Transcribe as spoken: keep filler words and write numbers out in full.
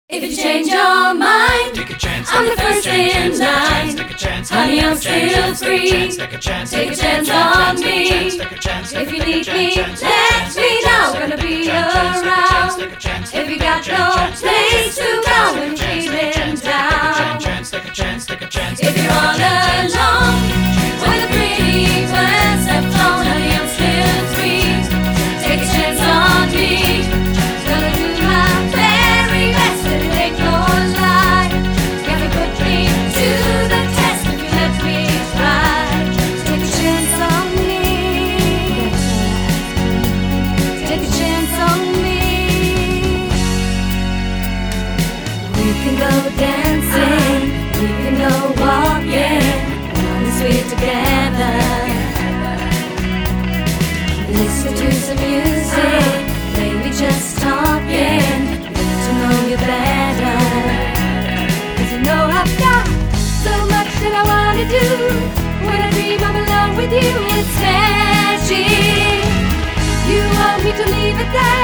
If you change your mind, take a chance, I'm the first in line. take a chance, Honey, I'm still free. take a chance, Take a chance on me. If you need me, let me know. Gonna be around. If you got no place to go when you're feeling down. If you're all alone, when the pretty birds have flown, honey, I'm still free. Take a chance on me. Gonna do my very best to make yours lie. Gonna put me to the test if you let me try. Take a chance on me. Take a chance on me. We can go dancing, we can go walking, once we're together. Listen to some music, maybe just talking, get to know you better. Cause you know I've got so much that I wanna do. When I dream I'm alone with you, it's magic. You want me to leave it there?